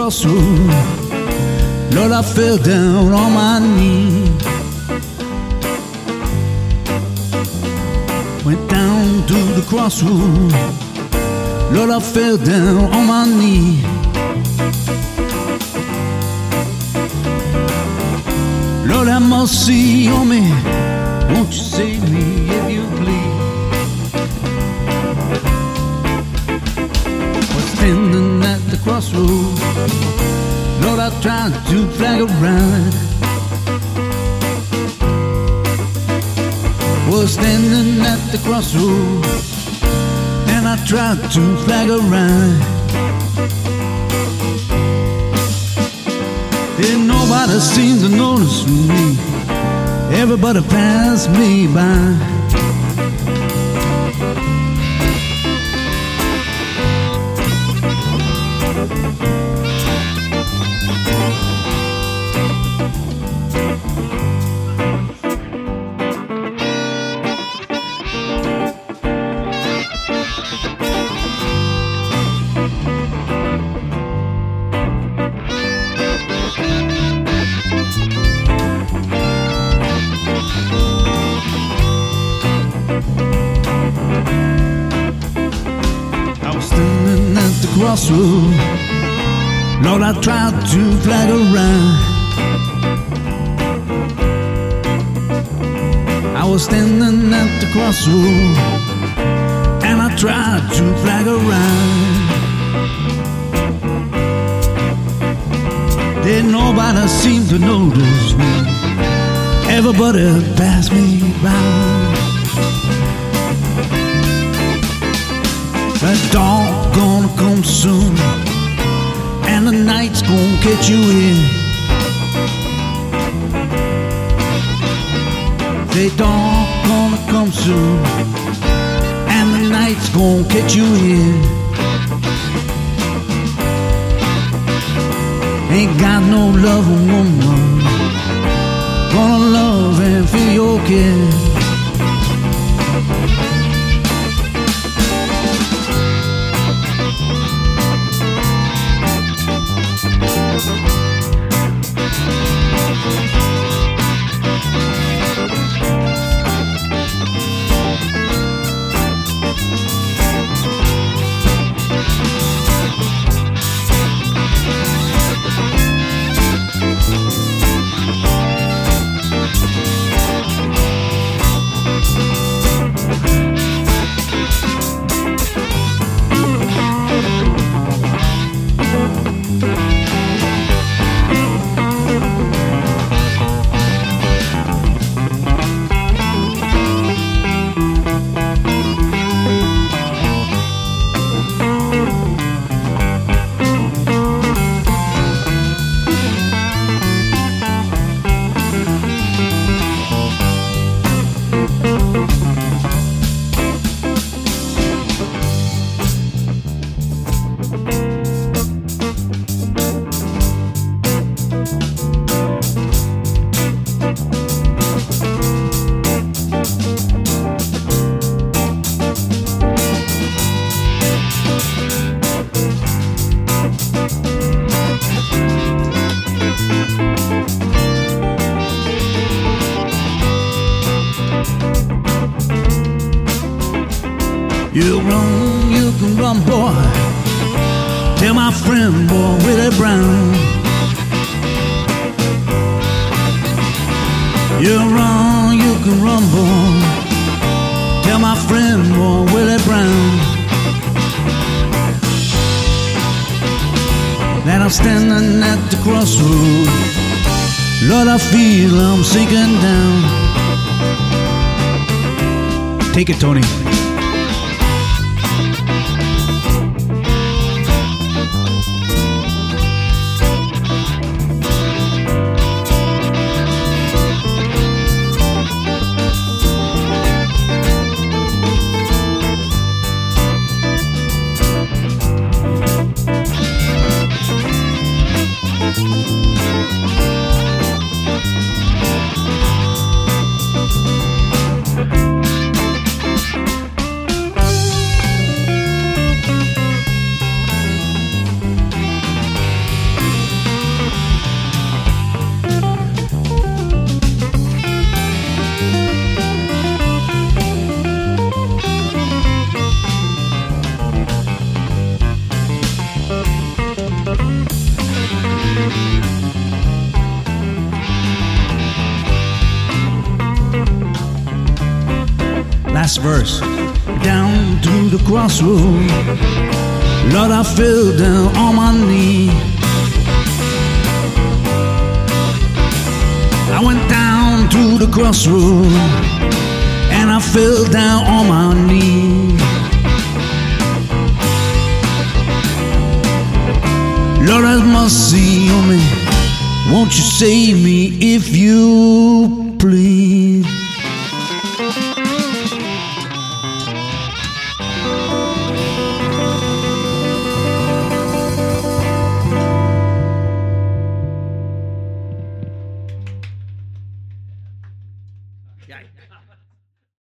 crossroad. Lord, I fell down on my knee. Went down to the crossroad. Lord, I fell down on my knee. Lord, have mercy on me. Won't you save me if you please? Was standing at the crossroad. Lord, I tried to flag a ride. Was standing at the crossroad, and I tried to flag a ride. Didn't nobody seem to notice me. Everybody passed me by. Crossroad, Lord, I tried to flag a ride. I was standing at the crossroad, and I tried to flag a ride. Didn't nobody seem to notice me. Everybody passed me by. The dawn gonna come soon, and the night's gonna catch you in. The dawn gonna come soon, and the night's gonna catch you in. Ain't got no loving woman gonna love and feel your care. You can run, boy. Tell my friend, boy, Willie Brown. You can run, boy. Tell my friend, boy, Willie Brown, that I'm standing at the crossroad. Lord, I feel I'm sinking down. Take it, Tony. last verse. Down to the crossroad, Lord, I fell down on my knee. I went down to the crossroad, and I fell down on my knee. Lord, have mercy on me, won't you save me if you please?